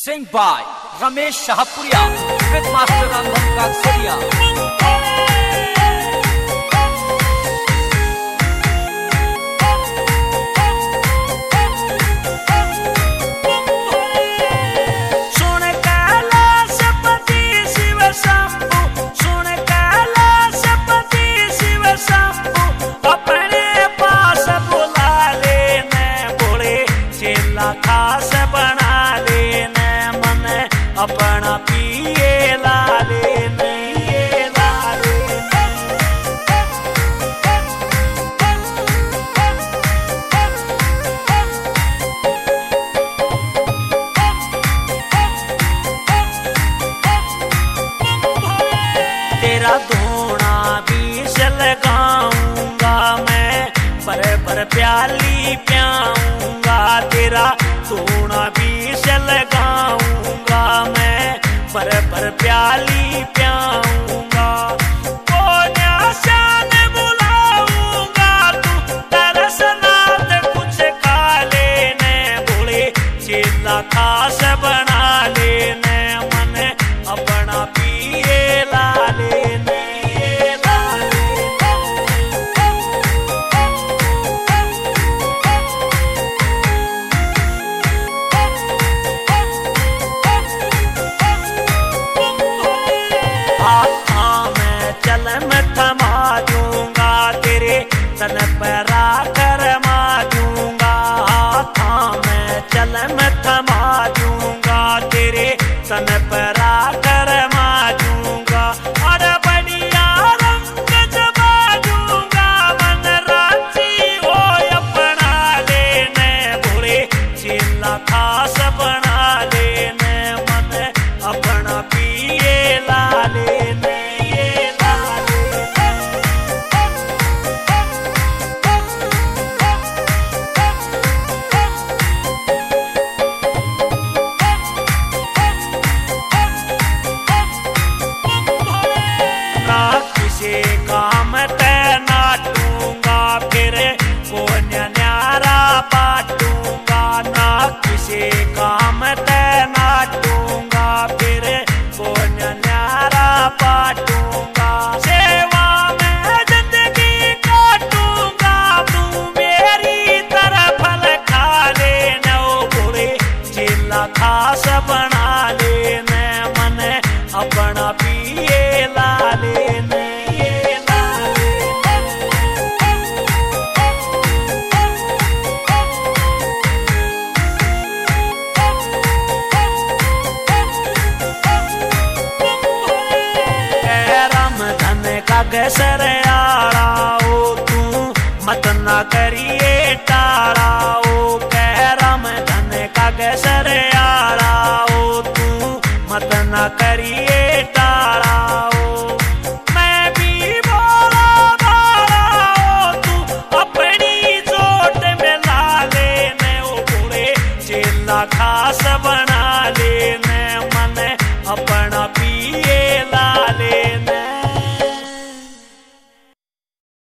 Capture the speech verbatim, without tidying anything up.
Sing by Ramesh Shahapuria with Master Randhan Kaksaria. खास बना लेने मन अपना पिए ला लेने ला लेने तेरा धोना बीस लगाऊंगा मैं पर पर प्याली प्याऊंगा तेरा धोना बीस लगाऊंगा मैं पर पर प्याली प्याऊंगा शान बुलाऊंगा तू तरस नाद कुछ खा लेने बोले चेला खास बना लेने मन अपना पिए ला लेने चल मैं थमा दूंगा तेरे तन पर करमा दूंगा हाँ मैं चल मैं थमा दूंगा तेरे तन पर करमा दूंगा और बढ़िया रंग जमा दूंगा मन राजी हो अपना लेने बोले चेला खास बना लेने मन अपना पिए ला लेने काम तैना टूंगा फिर कौन न्यारा पाटूंगा ना किसी काम तैना टूंगा फिर कौन न्यारा पाटूंगा सेवा में जिंदगी काटूंगा तू मेरी तरफ लखा लेने बुरे चेला खास बना लेने मन अपना पिए ला लेने गसर आड़ा ओ तू मत ना करिए टाड़ा ओ कह राम धन का गसर आड़ा ओ तू मत ना करिए टाड़ा ओ मैं भी बोला भाड़ा ओ तू अपनी चोट में ला लेने ओ बुरे चेला खास